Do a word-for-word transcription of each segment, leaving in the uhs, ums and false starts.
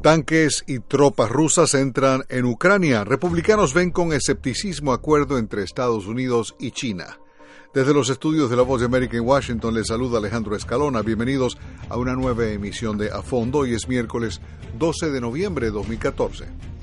Tanques y tropas rusas entran en Ucrania. Republicanos ven con escepticismo acuerdo entre Estados Unidos y China. Desde los estudios de La Voz de América en Washington les saluda Alejandro Escalona. Bienvenidos a una nueva emisión de A Fondo. Hoy es miércoles doce de noviembre de dos mil catorce.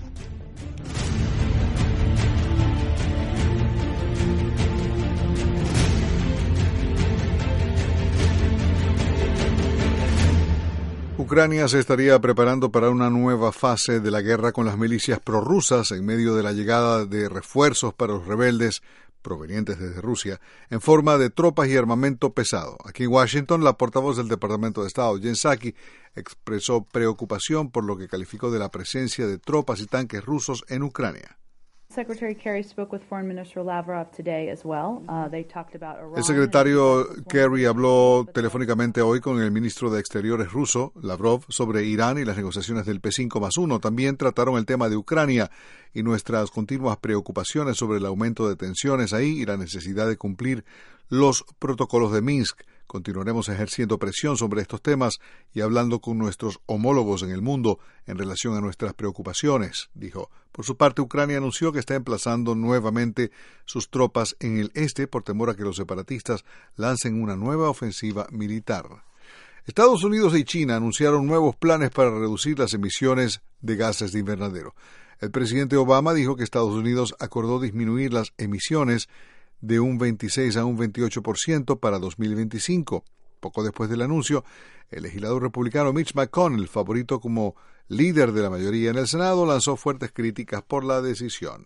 Ucrania se estaría preparando para una nueva fase de la guerra con las milicias prorrusas en medio de la llegada de refuerzos para los rebeldes provenientes desde Rusia en forma de tropas y armamento pesado. Aquí en Washington, la portavoz del Departamento de Estado, Jen Psaki, expresó preocupación por lo que calificó de la presencia de tropas y tanques rusos en Ucrania. Secretary Kerry spoke with Foreign Minister Lavrov today as well. Uh, they talked about Iran. El secretario Kerry habló telefónicamente hoy con el ministro de Exteriores ruso, Lavrov, sobre Irán y las negociaciones del P cinco más uno. También trataron el tema de Ucrania y nuestras continuas preocupaciones sobre el aumento de tensiones ahí y la necesidad de cumplir los protocolos de Minsk. Continuaremos ejerciendo presión sobre estos temas y hablando con nuestros homólogos en el mundo en relación a nuestras preocupaciones, dijo. Por su parte, Ucrania anunció que está emplazando nuevamente sus tropas en el este por temor a que los separatistas lancen una nueva ofensiva militar. Estados Unidos y China anunciaron nuevos planes para reducir las emisiones de gases de invernadero. El presidente Obama dijo que Estados Unidos acordó disminuir las emisiones de un veintiséis a un veintiocho por ciento para dos mil veinticinco. Poco después del anuncio, el legislador republicano Mitch McConnell, favorito como líder de la mayoría en el Senado, lanzó fuertes críticas por la decisión.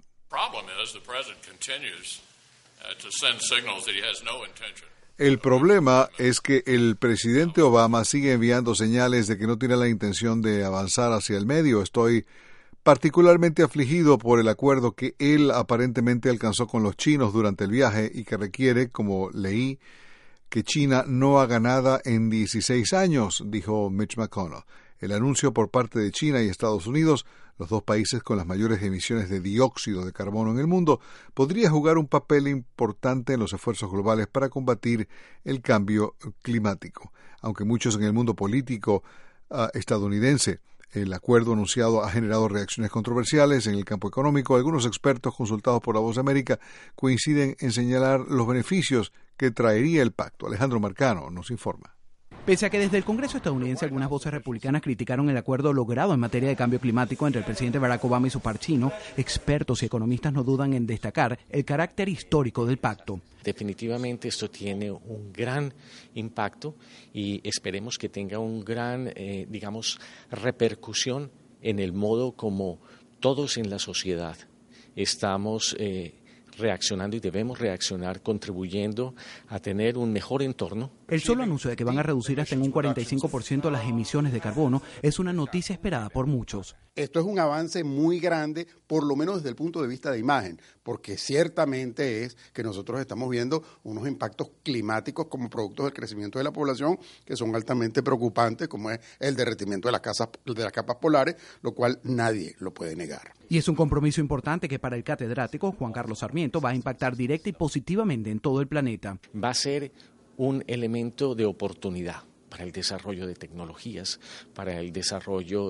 El problema es que el presidente Obama sigue enviando señales de que no tiene la intención de avanzar hacia el medio. Estoy particularmente afligido por el acuerdo que él aparentemente alcanzó con los chinos durante el viaje y que requiere, como leí, que China no haga nada en dieciséis años, dijo Mitch McConnell. El anuncio por parte de China y Estados Unidos, los dos países con las mayores emisiones de dióxido de carbono en el mundo, podría jugar un papel importante en los esfuerzos globales para combatir el cambio climático. Aunque muchos en el mundo político uh, estadounidense el acuerdo anunciado ha generado reacciones controversiales en el campo económico. Algunos expertos consultados por La Voz de América coinciden en señalar los beneficios que traería el pacto. Alejandro Marcano nos informa. Pese a que desde el Congreso estadounidense algunas voces republicanas criticaron el acuerdo logrado en materia de cambio climático entre el presidente Barack Obama y su par chino, expertos y economistas no dudan en destacar el carácter histórico del pacto. Definitivamente esto tiene un gran impacto y esperemos que tenga un gran, eh, digamos, repercusión en el modo como todos en la sociedad estamos eh, reaccionando y debemos reaccionar, contribuyendo a tener un mejor entorno. El solo anuncio de que van a reducir hasta en un cuarenta y cinco por ciento las emisiones de carbono es una noticia esperada por muchos. Esto es un avance muy grande, por lo menos desde el punto de vista de imagen, porque ciertamente es que nosotros estamos viendo unos impactos climáticos como productos del crecimiento de la población que son altamente preocupantes, como es el derretimiento de las, casas, de las capas polares, lo cual nadie lo puede negar. Y es un compromiso importante que para el catedrático Juan Carlos Sarmiento va a impactar directa y positivamente en todo el planeta. Va a ser un elemento de oportunidad para el desarrollo de tecnologías, para el desarrollo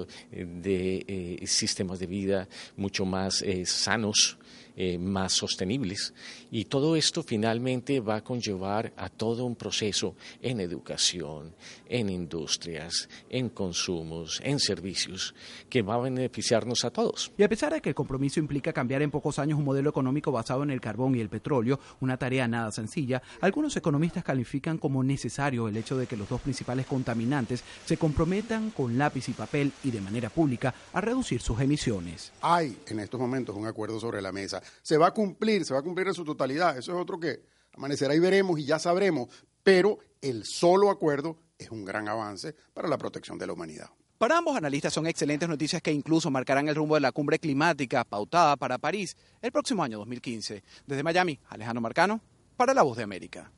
de eh, sistemas de vida mucho más eh, sanos, eh, más sostenibles. Y todo esto finalmente va a conllevar a todo un proceso en educación, en industrias, en consumos, en servicios, que va a beneficiarnos a todos. Y a pesar de que el compromiso implica cambiar en pocos años un modelo económico basado en el carbón y el petróleo, una tarea nada sencilla, algunos economistas califican como necesario el hecho de que los dos principales contaminantes se comprometan con lápiz y papel y de manera pública a reducir sus emisiones. Hay en estos momentos un acuerdo sobre la mesa. Se va a cumplir, se va a cumplir en su totalidad. Eso es otro que amanecerá y veremos y ya sabremos. Pero el solo acuerdo es un gran avance para la protección de la humanidad. Para ambos analistas son excelentes noticias que incluso marcarán el rumbo de la cumbre climática pautada para París el próximo año dos mil quince. Desde Miami, Alejandro Marcano, para La Voz de América.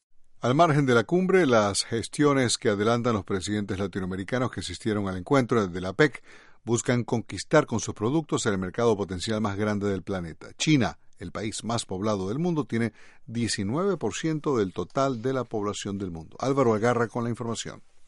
Al margen de la cumbre, las gestiones que adelantan los presidentes latinoamericanos que asistieron al encuentro de la P E C buscan conquistar con sus productos el mercado potencial más grande del planeta. China, el país más poblado del mundo, tiene diecinueve por ciento del total de la población del mundo. Álvaro Agarra con la información.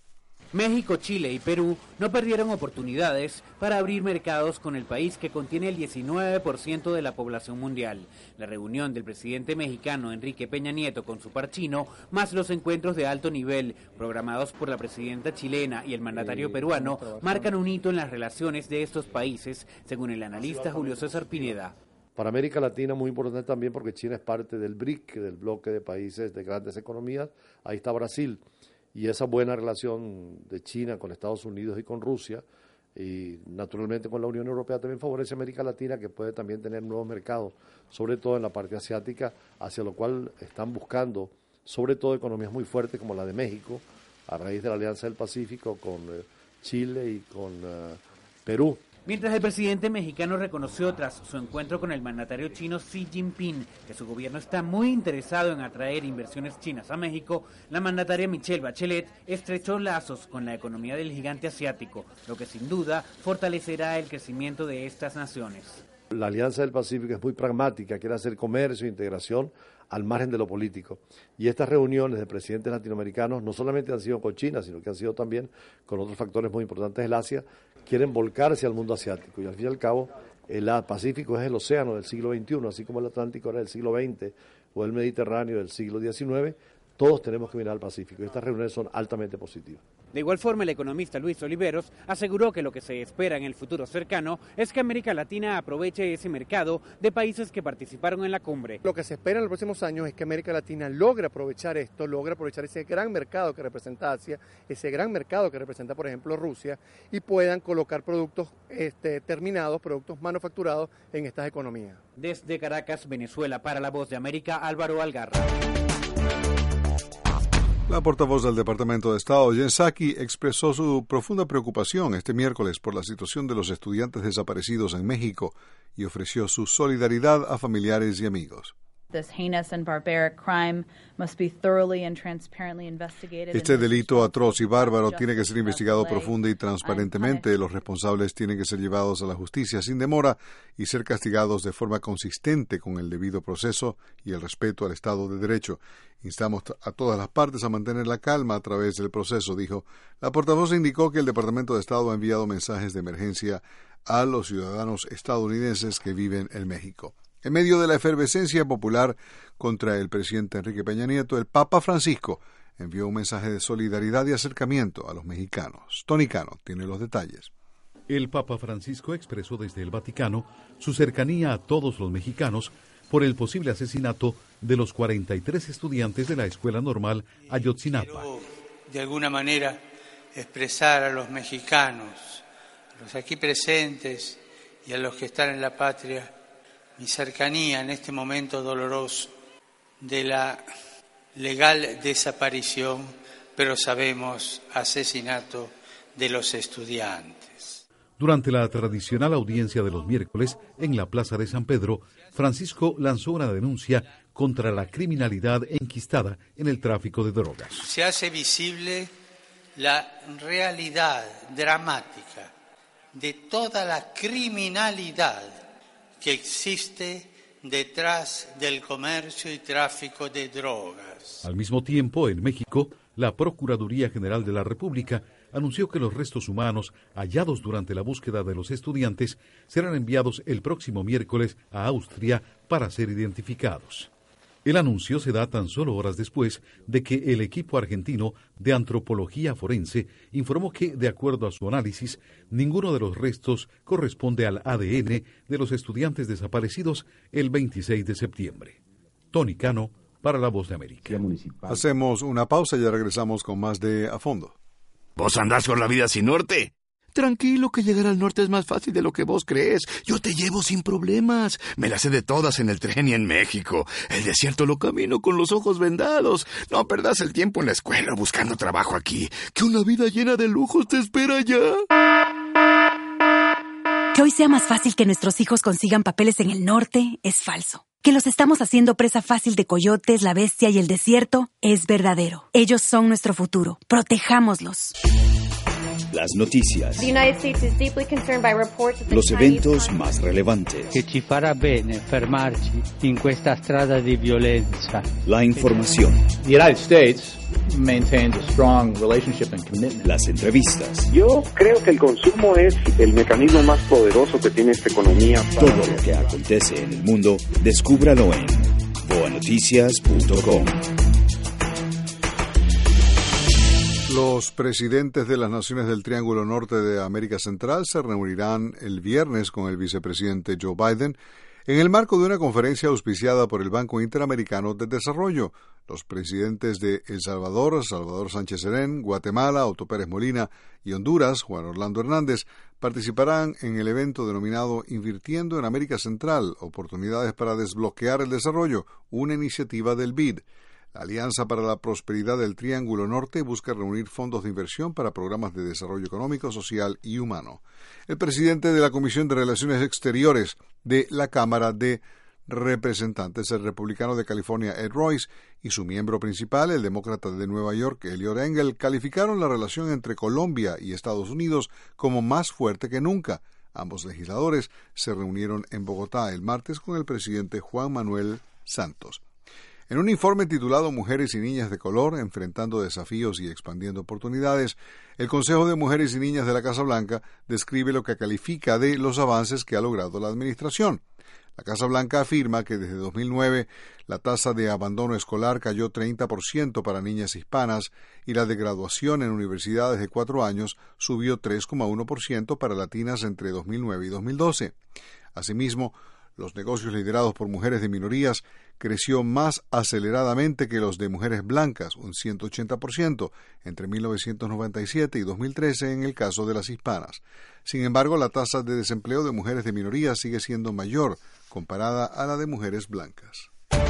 México, Chile y Perú no perdieron oportunidades para abrir mercados con el país que contiene el diecinueve por ciento de la población mundial. La reunión del presidente mexicano Enrique Peña Nieto con su par chino, más los encuentros de alto nivel programados por la presidenta chilena y el mandatario peruano, marcan un hito en las relaciones de estos países, según el analista Julio César Pineda. Para América Latina muy importante también porque China es parte del B R I C, del bloque de países de grandes economías. Ahí está Brasil. Y esa buena relación de China con Estados Unidos y con Rusia, y naturalmente con la Unión Europea, también favorece a América Latina, que puede también tener nuevos mercados, sobre todo en la parte asiática, hacia lo cual están buscando, sobre todo economías muy fuertes como la de México, a raíz de la Alianza del Pacífico con eh, Chile y con uh, Perú. Mientras el presidente mexicano reconoció tras su encuentro con el mandatario chino Xi Jinping que su gobierno está muy interesado en atraer inversiones chinas a México, la mandataria Michelle Bachelet estrechó lazos con la economía del gigante asiático, lo que sin duda fortalecerá el crecimiento de estas naciones. La Alianza del Pacífico es muy pragmática, quiere hacer comercio e integración al margen de lo político. Y estas reuniones de presidentes latinoamericanos no solamente han sido con China, sino que han sido también con otros factores muy importantes del Asia, quieren volcarse al mundo asiático. Y al fin y al cabo, el Pacífico es el océano del siglo veintiuno, así como el Atlántico era del siglo veinte o el Mediterráneo del siglo diecinueve. Todos tenemos que mirar al Pacífico y estas reuniones son altamente positivas. De igual forma, el economista Luis Oliveros aseguró que lo que se espera en el futuro cercano es que América Latina aproveche ese mercado de países que participaron en la cumbre. Lo que se espera en los próximos años es que América Latina logre aprovechar esto, logre aprovechar ese gran mercado que representa Asia, ese gran mercado que representa, por ejemplo, Rusia, y puedan colocar productos este, terminados, productos manufacturados en estas economías. Desde Caracas, Venezuela, para La Voz de América, Álvaro Algarra. La portavoz del Departamento de Estado, Jen Psaki, expresó su profunda preocupación este miércoles por la situación de los estudiantes desaparecidos en México y ofreció su solidaridad a familiares y amigos. Este delito atroz y bárbaro tiene que ser investigado profunda y transparentemente. Los responsables tienen que ser llevados a la justicia sin demora y ser castigados de forma consistente con el debido proceso y el respeto al Estado de Derecho. Instamos a todas las partes a mantener la calma a través del proceso, dijo. La portavoz indicó que el Departamento de Estado ha enviado mensajes de emergencia a los ciudadanos estadounidenses que viven en México. En medio de la efervescencia popular contra el presidente Enrique Peña Nieto, el Papa Francisco envió un mensaje de solidaridad y acercamiento a los mexicanos. Tony Cano tiene los detalles. El Papa Francisco expresó desde el Vaticano su cercanía a todos los mexicanos por el posible asesinato de los cuarenta y tres estudiantes de la Escuela Normal Ayotzinapa. Quiero, de alguna manera, expresar a los mexicanos, a los aquí presentes y a los que están en la patria, mi cercanía en este momento doloroso de la legal desaparición, pero sabemos asesinato de los estudiantes. Durante la tradicional audiencia de los miércoles en la Plaza de San Pedro, Francisco lanzó una denuncia contra la criminalidad enquistada en el tráfico de drogas. Se hace visible la realidad dramática de toda la criminalidad que existe detrás del comercio y tráfico de drogas. Al mismo tiempo, en México, la Procuraduría General de la República anunció que los restos humanos hallados durante la búsqueda de los estudiantes serán enviados el próximo miércoles a Austria para ser identificados. El anuncio se da tan solo horas después de que el equipo argentino de antropología forense informó que, de acuerdo a su análisis, ninguno de los restos corresponde al A D N de los estudiantes desaparecidos el veintiséis de septiembre. Tony Cano, para La Voz de América. Hacemos una pausa y ya regresamos con más de A Fondo. ¿Vos andás con la vida sin norte? Tranquilo, que llegar al norte es más fácil de lo que vos crees. Yo te llevo sin problemas. Me las sé de todas en el tren y en México. El desierto lo camino con los ojos vendados. No perdás el tiempo en la escuela buscando trabajo aquí, que una vida llena de lujos te espera allá. Que hoy sea más fácil que nuestros hijos consigan papeles en el norte es falso. Que los estamos haciendo presa fácil de coyotes, la bestia y el desierto es verdadero. Ellos son nuestro futuro. Protejámoslos. Las noticias. The United States is deeply concerned by reports that the Los Chinese eventos Communist más relevantes. Che ci farà bene fermarci in questa strada di violenza. La información. The United States maintains a strong relationship and commitment. Las entrevistas. Yo creo que el consumo es el mecanismo más poderoso que tiene esta economía. Todo lo que acontece en el mundo, descúbralo en boa noticias punto com. Los presidentes de las naciones del Triángulo Norte de América Central se reunirán el viernes con el vicepresidente Joe Biden en el marco de una conferencia auspiciada por el Banco Interamericano de Desarrollo. Los presidentes de El Salvador, Salvador Sánchez Serén, Guatemala, Otto Pérez Molina y Honduras, Juan Orlando Hernández, participarán en el evento denominado Invirtiendo en América Central, Oportunidades para Desbloquear el Desarrollo, una iniciativa del B I D. La Alianza para la Prosperidad del Triángulo Norte busca reunir fondos de inversión para programas de desarrollo económico, social y humano. El presidente de la Comisión de Relaciones Exteriores de la Cámara de Representantes, el republicano de California Ed Royce, y su miembro principal, el demócrata de Nueva York Eliot Engel, calificaron la relación entre Colombia y Estados Unidos como más fuerte que nunca. Ambos legisladores se reunieron en Bogotá el martes con el presidente Juan Manuel Santos. En un informe titulado Mujeres y Niñas de Color, enfrentando desafíos y expandiendo oportunidades, el Consejo de Mujeres y Niñas de la Casa Blanca describe lo que califica de los avances que ha logrado la administración. La Casa Blanca afirma que desde dos mil nueve la tasa de abandono escolar cayó treinta por ciento para niñas hispanas y la de graduación en universidades de cuatro años subió tres coma uno por ciento para latinas entre dos mil nueve y dos mil doce. Asimismo, los negocios liderados por mujeres de minorías creció más aceleradamente que los de mujeres blancas, un ciento ochenta por ciento, entre mil novecientos noventa y siete y dos mil trece en el caso de las hispanas. Sin embargo, la tasa de desempleo de mujeres de minorías sigue siendo mayor comparada a la de mujeres blancas.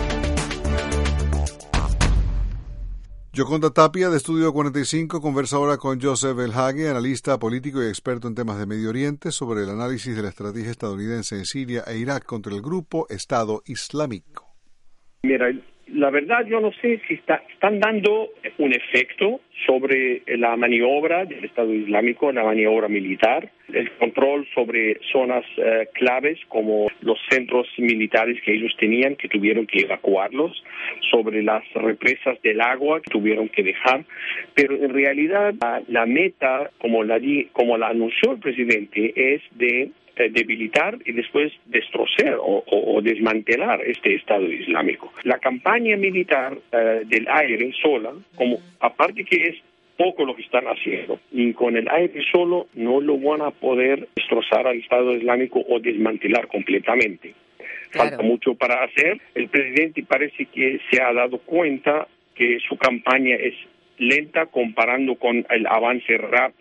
Yoconda Tapia, de Estudio cuarenta y cinco, conversa ahora con Joseph Elhage, analista político y experto en temas de Medio Oriente, sobre el análisis de la estrategia estadounidense en Siria e Irak contra el grupo Estado Islámico. Mira, la verdad yo no sé si está, están dando un efecto sobre la maniobra del Estado Islámico, la maniobra militar, el control sobre zonas eh, claves como los centros militares que ellos tenían, que tuvieron que evacuarlos, sobre las represas del agua que tuvieron que dejar, pero en realidad la, la meta, como la, como la anunció el presidente, es de debilitar y después destrozar o, o, o desmantelar este Estado Islámico. La campaña militar uh, del aire sola, como aparte que es poco lo que están haciendo, y con el aire solo no lo van a poder destrozar al Estado Islámico o desmantelar completamente. Claro. Falta mucho para hacer. El presidente parece que se ha dado cuenta que su campaña es lenta comparando con el avance rápido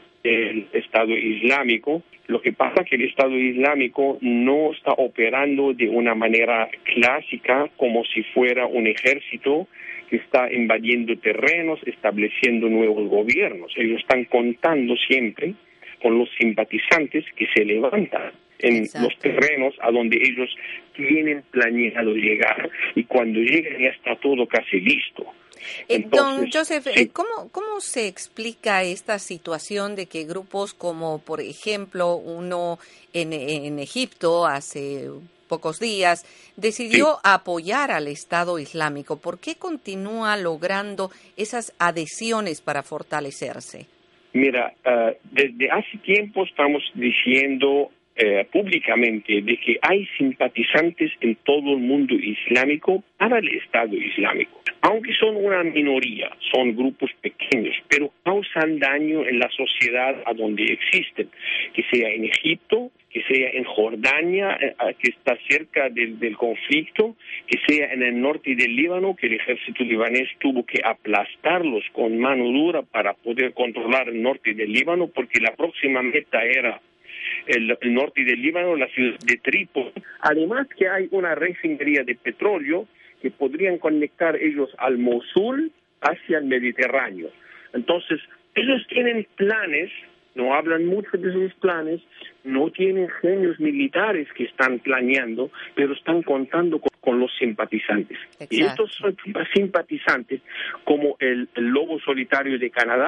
del Estado Islámico. Lo que pasa es que el Estado Islámico no está operando de una manera clásica como si fuera un ejército que está invadiendo terrenos, estableciendo nuevos gobiernos. Ellos están contando siempre con los simpatizantes que se levantan en Exacto. los terrenos a donde ellos tienen planeado llegar, y cuando llegan ya está todo casi listo. Entonces, Don Joseph, sí. ¿cómo, ¿cómo se explica esta situación de que grupos como, por ejemplo, uno en, en Egipto hace pocos días decidió sí. apoyar al Estado Islámico? ¿Por qué continúa logrando esas adhesiones para fortalecerse? Mira, uh, desde hace tiempo estamos diciendo Eh, públicamente de que hay simpatizantes en todo el mundo islámico para el Estado Islámico. Aunque son una minoría, son grupos pequeños, pero causan daño en la sociedad a donde existen, que sea en Egipto, que sea en Jordania, eh, que está cerca del, del conflicto, que sea en el norte del Líbano, que el ejército libanés tuvo que aplastarlos con mano dura para poder controlar el norte del Líbano, porque la próxima meta era El, el norte del Líbano, la ciudad de Trípoli. Además que hay una refinería de petróleo que podrían conectar ellos al Mosul hacia el Mediterráneo. Entonces, ellos tienen planes, no hablan mucho de sus planes, no tienen genios militares que están planeando, pero están contando con, con los simpatizantes. Exacto. Y estos simpatizantes, como el, el lobo solitario de Canadá,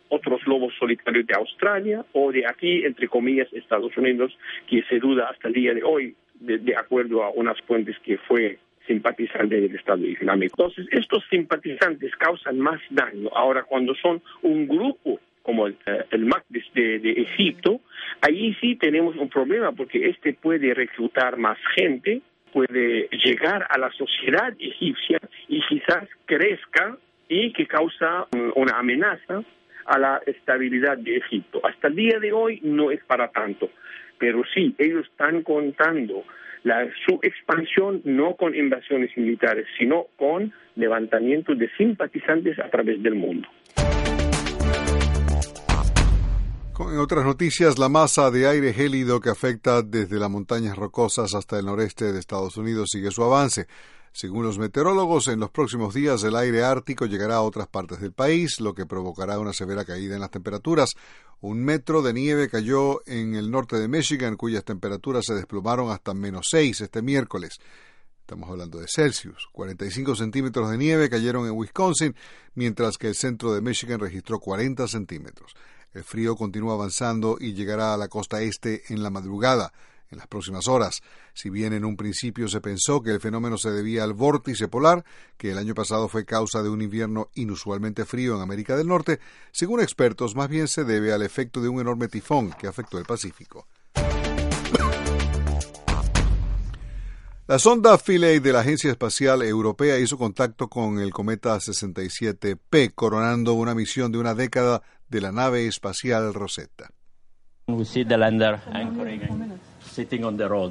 otros lobos solitarios de Australia o de aquí, entre comillas, Estados Unidos, que se duda hasta el día de hoy, de, de acuerdo a unas fuentes, que fue simpatizante del Estado Islámico. Entonces, estos simpatizantes causan más daño. Ahora, cuando son un grupo como el, el Makdis de, de Egipto, ahí sí tenemos un problema, porque este puede reclutar más gente, puede llegar a la sociedad egipcia y quizás crezca y que causa una amenaza a la estabilidad de Egipto. Hasta el día de hoy no es para tanto, pero sí, ellos están contando la, su expansión no con invasiones militares, sino con levantamiento de simpatizantes a través del mundo. En otras noticias, la masa de aire gélido que afecta desde las montañas rocosas hasta el noreste de Estados Unidos sigue su avance. Según los meteorólogos, en los próximos días el aire ártico llegará a otras partes del país, lo que provocará una severa caída en las temperaturas. Un metro de nieve cayó en el norte de Michigan, cuyas temperaturas se desplomaron hasta menos seis este miércoles. Estamos hablando de Celsius. cuarenta y cinco centímetros de nieve cayeron en Wisconsin, mientras que el centro de Michigan registró cuarenta centímetros. El frío continúa avanzando y llegará a la costa este en la madrugada, en las próximas horas. Si bien en un principio se pensó que el fenómeno se debía al vórtice polar, que el año pasado fue causa de un invierno inusualmente frío en América del Norte, según expertos, más bien se debe al efecto de un enorme tifón que afectó el Pacífico. La sonda Philae de la Agencia Espacial Europea hizo contacto con el cometa sesenta y siete P, coronando una misión de una década de la nave espacial Rosetta. We see the lander anchoring and sitting on the road.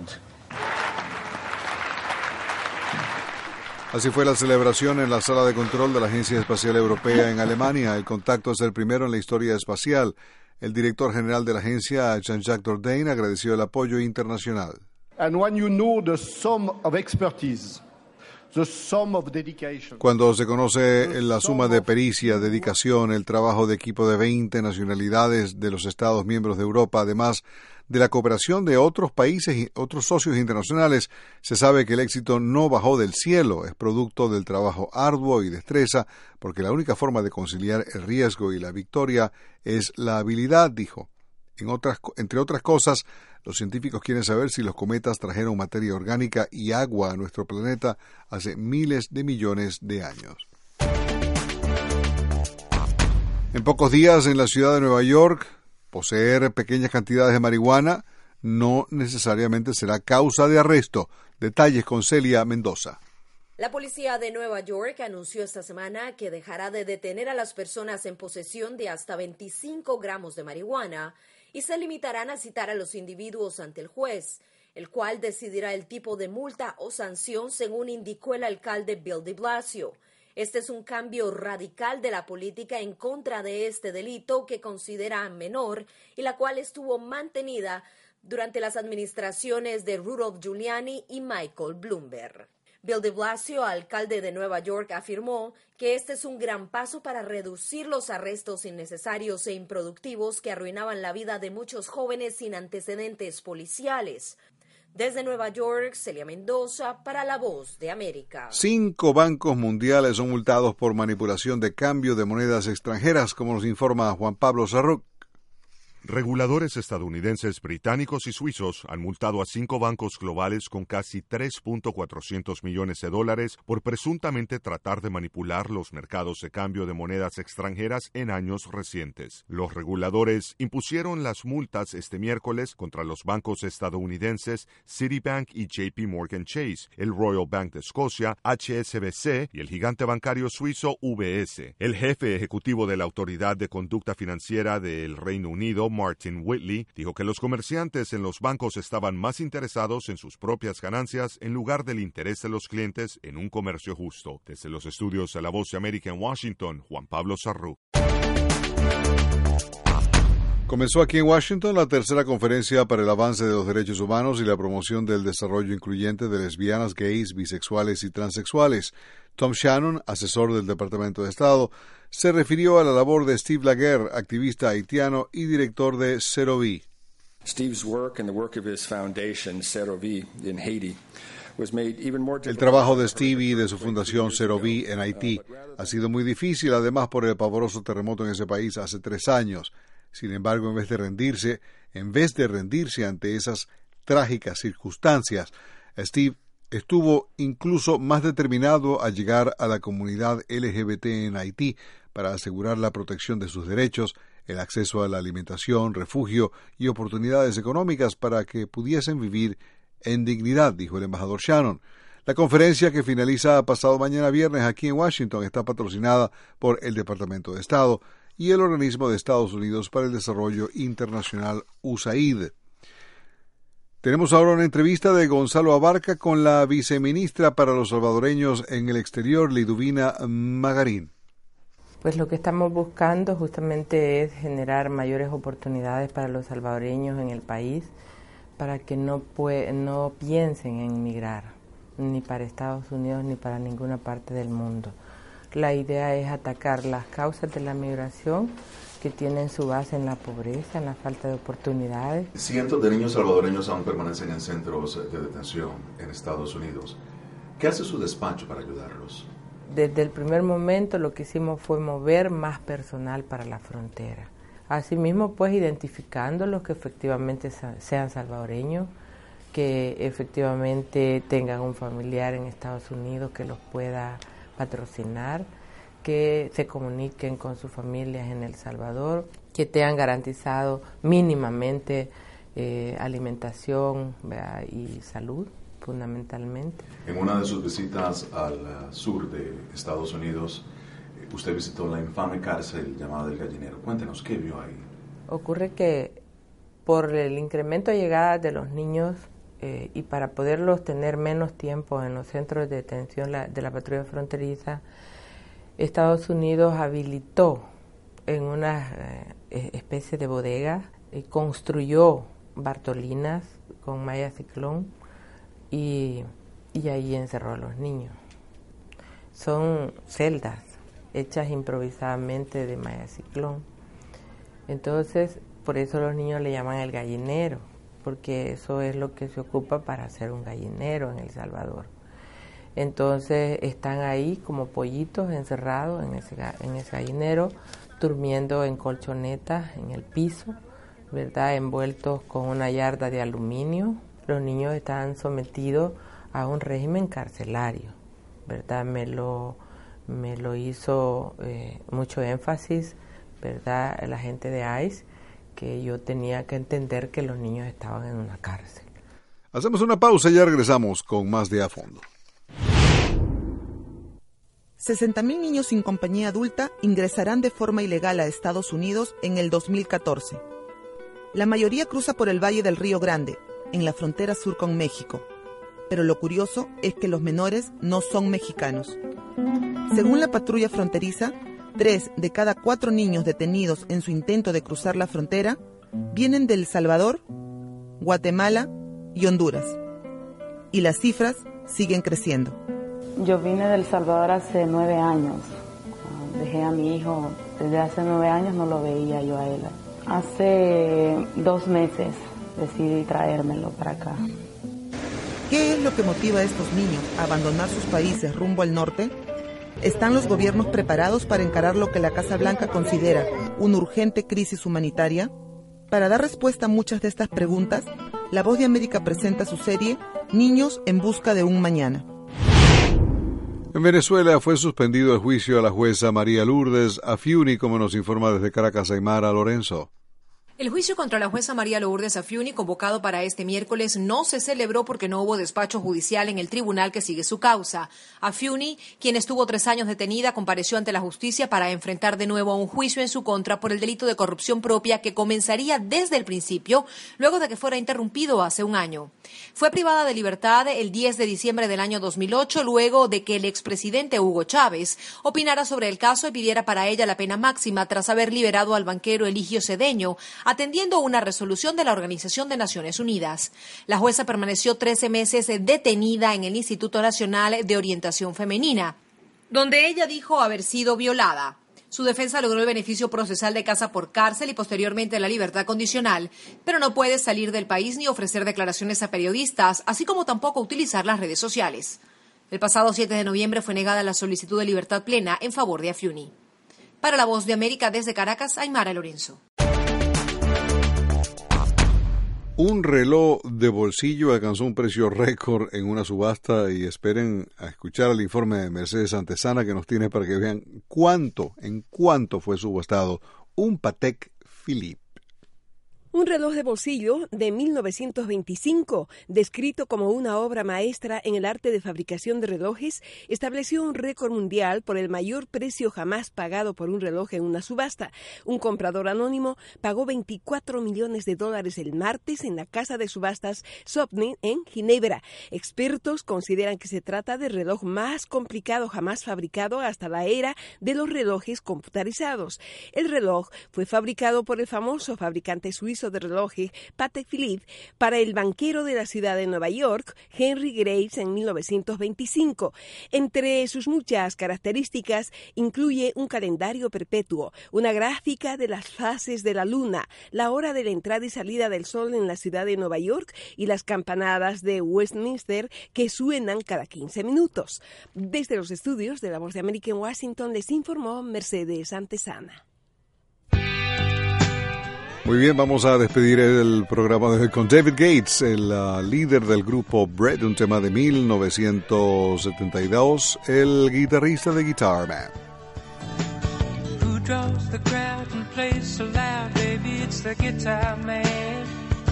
Así fue la celebración en la sala de control de la Agencia Espacial Europea en Alemania. El contacto es el primero en la historia espacial. El director general de la agencia, Jean-Jacques Dordain, agradeció el apoyo internacional. And when you know the sum of expertise, the sum of dedication. Cuando se conoce la suma de pericia, dedicación, el trabajo de equipo de veinte nacionalidades de los Estados miembros de Europa, además de la cooperación de otros países y otros socios internacionales, se sabe que el éxito no bajó del cielo, es producto del trabajo arduo y destreza, porque la única forma de conciliar el riesgo y la victoria es la habilidad, dijo. En otras, entre otras cosas, los científicos quieren saber si los cometas trajeron materia orgánica y agua a nuestro planeta hace miles de millones de años. En pocos días, en la ciudad de Nueva York, poseer pequeñas cantidades de marihuana no necesariamente será causa de arresto. Detalles con Celia Mendoza. La policía de Nueva York anunció esta semana que dejará de detener a las personas en posesión de hasta veinticinco gramos de marihuana y se limitarán a citar a los individuos ante el juez, el cual decidirá el tipo de multa o sanción, según indicó el alcalde Bill de Blasio. Este es un cambio radical de la política en contra de este delito que considera menor y la cual estuvo mantenida durante las administraciones de Rudolph Giuliani y Michael Bloomberg. Bill de Blasio, alcalde de Nueva York, afirmó que este es un gran paso para reducir los arrestos innecesarios e improductivos que arruinaban la vida de muchos jóvenes sin antecedentes policiales. Desde Nueva York, Celia Mendoza, para La Voz de América. Cinco bancos mundiales son multados por manipulación de cambio de monedas extranjeras, como nos informa Juan Pablo Sarruc. Reguladores estadounidenses, británicos y suizos han multado a cinco bancos globales con casi tres punto cuatrocientos millones de dólares por presuntamente tratar de manipular los mercados de cambio de monedas extranjeras en años recientes. Los reguladores impusieron las multas este miércoles contra los bancos estadounidenses Citibank y J P Morgan Chase, el Royal Bank de Escocia, H S B C y el gigante bancario suizo U B S. El jefe ejecutivo de la Autoridad de Conducta Financiera del Reino Unido, Martin Whitley, dijo que los comerciantes en los bancos estaban más interesados en sus propias ganancias en lugar del interés de los clientes en un comercio justo. Desde los estudios de La Voz de América en Washington, Juan Pablo Sarruc. Comenzó aquí en Washington la tercera conferencia para el avance de los derechos humanos y la promoción del desarrollo incluyente de lesbianas, gays, bisexuales y transexuales. Tom Shannon, asesor del Departamento de Estado, se refirió a la labor de Steve Laguerre, activista haitiano y director de Cero V. Steve's work and the work of his foundation, Cero V, in Haiti, El trabajo de Steve y de su fundación Zero B en Haití ha sido muy difícil, además por el pavoroso terremoto en ese país hace tres años. Sin embargo, en vez de rendirse, en vez de rendirse ante esas trágicas circunstancias, Steve estuvo incluso más determinado a llegar a la comunidad L G B T en Haití para asegurar la protección de sus derechos, el acceso a la alimentación, refugio y oportunidades económicas para que pudiesen vivir en dignidad, dijo el embajador Shannon. La conferencia, que finaliza pasado mañana viernes aquí en Washington, está patrocinada por el Departamento de Estado y el Organismo de Estados Unidos para el Desarrollo Internacional, U S A I D. Tenemos ahora una entrevista de Gonzalo Abarca con la viceministra para los salvadoreños en el exterior, Liduvina Magarín. Pues lo que estamos buscando justamente es generar mayores oportunidades para los salvadoreños en el país, para que no, pue- no piensen en emigrar, ni para Estados Unidos ni para ninguna parte del mundo. La idea es atacar las causas de la migración, que tienen su base en la pobreza, en la falta de oportunidades. Cientos de niños salvadoreños aún permanecen en centros de detención en Estados Unidos. ¿Qué hace su despacho para ayudarlos? Desde el primer momento lo que hicimos fue mover más personal para la frontera. Asimismo, pues, identificando los que efectivamente sean salvadoreños, que efectivamente tengan un familiar en Estados Unidos que los pueda patrocinar, que se comuniquen con sus familias en El Salvador, que tengan garantizado mínimamente eh, alimentación, ¿verdad?, y salud, fundamentalmente. En una de sus visitas al sur de Estados Unidos, usted visitó la infame cárcel llamada del Gallinero. Cuéntenos, ¿qué vio ahí? Ocurre que por el incremento de llegadas de los niños eh, y para poderlos tener menos tiempo en los centros de detención la, de la patrulla fronteriza, Estados Unidos habilitó en una eh, especie de bodega, eh, construyó Bartolinas con malla ciclón y, y ahí encerró a los niños. Son celdas hechas improvisadamente de malla ciclón. Entonces, por eso los niños le llaman el gallinero, porque eso es lo que se ocupa para hacer un gallinero en El Salvador. Entonces están ahí como pollitos encerrados en ese, en ese gallinero, durmiendo en colchonetas en el piso, ¿verdad?, envueltos con una yarda de aluminio. Los niños están sometidos a un régimen carcelario, ¿verdad? Me lo, me lo hizo eh, mucho énfasis, ¿verdad?, la gente de ICE, que yo tenía que entender que los niños estaban en una cárcel. Hacemos una pausa y ya regresamos con más de A Fondo. sesenta mil niños sin compañía adulta ingresarán de forma ilegal a Estados Unidos en el dos mil catorce. La mayoría cruza por el Valle del Río Grande, en la frontera sur con México. Pero lo curioso es que los menores no son mexicanos. Según la patrulla fronteriza, tres de cada cuatro niños detenidos en su intento de cruzar la frontera vienen de El Salvador, Guatemala y Honduras. Y las cifras siguen creciendo. Yo vine de El Salvador hace nueve años. Dejé a mi hijo desde hace nueve años, no lo veía yo a él. Hace dos meses decidí traérmelo para acá. ¿Qué es lo que motiva a estos niños a abandonar sus países rumbo al norte? ¿Están los gobiernos preparados para encarar lo que la Casa Blanca considera una urgente crisis humanitaria? Para dar respuesta a muchas de estas preguntas, La Voz de América presenta su serie Niños en busca de un mañana. En Venezuela fue suspendido el juicio a la jueza María Lourdes Afiuni, como nos informa desde Caracas Aymara Lorenzo. El juicio contra la jueza María Lourdes Afiuni, convocado para este miércoles, no se celebró porque no hubo despacho judicial en el tribunal que sigue su causa. Afiuni, quien estuvo tres años detenida, compareció ante la justicia para enfrentar de nuevo a un juicio en su contra por el delito de corrupción propia que comenzaría desde el principio, luego de que fuera interrumpido hace un año. Fue privada de libertad el diez de diciembre del año dos mil ocho, luego de que el expresidente Hugo Chávez opinara sobre el caso y pidiera para ella la pena máxima tras haber liberado al banquero Eligio Cedeño, atendiendo una resolución de la Organización de Naciones Unidas. La jueza permaneció trece meses detenida en el Instituto Nacional de Orientación Femenina, donde ella dijo haber sido violada. Su defensa logró el beneficio procesal de casa por cárcel y posteriormente la libertad condicional, pero no puede salir del país ni ofrecer declaraciones a periodistas, así como tampoco utilizar las redes sociales. El pasado siete de noviembre fue negada la solicitud de libertad plena en favor de Afiuni. Para La Voz de América, desde Caracas, Aymara Lorenzo. Un reloj de bolsillo alcanzó un precio récord en una subasta y esperen a escuchar el informe de Mercedes Santesana que nos tiene para que vean cuánto, en cuánto fue subastado un Patek Philippe. Un reloj de bolsillo de mil novecientos veinticinco, descrito como una obra maestra en el arte de fabricación de relojes, estableció un récord mundial por el mayor precio jamás pagado por un reloj en una subasta. Un comprador anónimo pagó veinticuatro millones de dólares el martes en la casa de subastas Sotheby's en Ginebra. Expertos consideran que se trata del reloj más complicado jamás fabricado hasta la era de los relojes computarizados. El reloj fue fabricado por el famoso fabricante suizo de relojes Patek Philippe para el banquero de la ciudad de Nueva York, Henry Graves, en mil novecientos veinticinco. Entre sus muchas características incluye un calendario perpetuo, una gráfica de las fases de la luna, la hora de la entrada y salida del sol en la ciudad de Nueva York y las campanadas de Westminster que suenan cada quince minutos. Desde los estudios de La Voz de América en Washington les informó Mercedes Santesana. Muy bien, vamos a despedir el programa de hoy con David Gates, el uh, líder del grupo Bread, un tema de mil novecientos setenta y dos, el guitarrista de Guitar Man. Who draws the crowd and plays so loud, baby, it's the guitar man.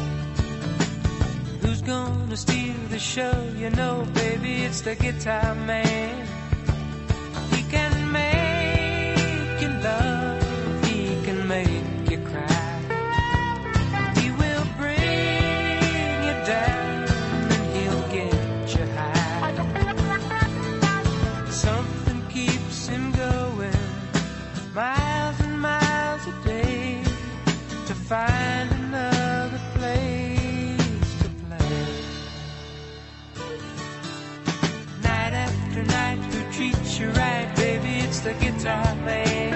Who's gonna steal the show, you know, baby, it's the guitar man. He can make you love, he can make you cry. Miles and miles a day to find another place to play. Night after night, who treats you right, baby, it's the guitar man.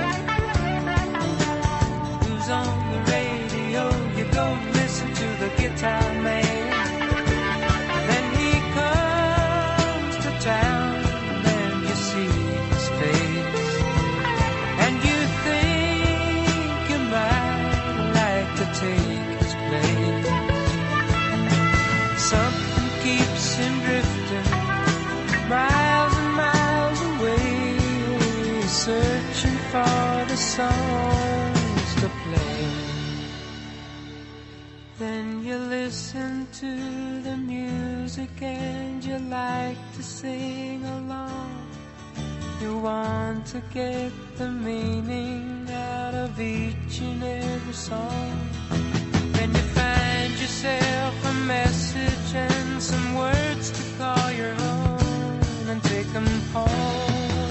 Who's on the radio, you go listen to the guitar man. Then he comes to town and you see his face. Take his place. Something keeps him drifting miles and miles away, searching for the songs to play. Then you listen to the music and you like to sing along. You want to get the meaning out of each and every song. Then you find yourself a message and some words to call your own and take them home.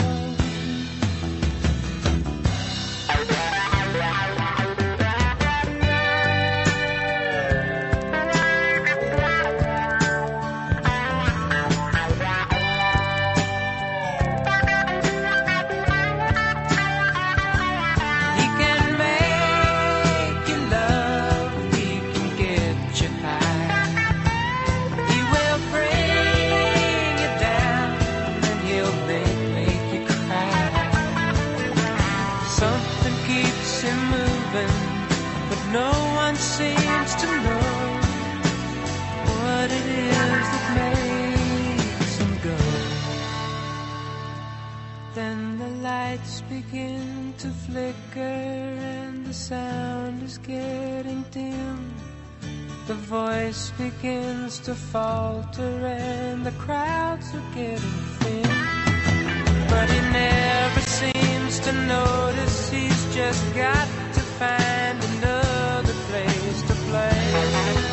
Seems to know what it is that makes him go. Then the lights begin to flicker and the sound is getting dim. The voice begins to falter and the crowds are getting thin. But he never seems to notice he's just got to find another place to play.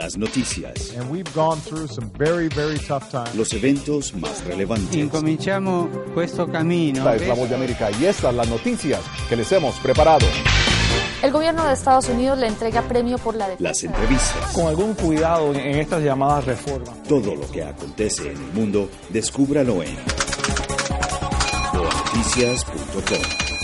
Las noticias. And we've gone through some very, very tough times. Los eventos más relevantes. Incominciamo questo camino. Esta es La Voz de América y estas las noticias que les hemos preparado. El gobierno de Estados Unidos le entrega premio por la defensa. Las entrevistas. Con algún cuidado en estas llamadas reformas. Todo lo que acontece en el mundo, descúbralo en boa noticias punto com.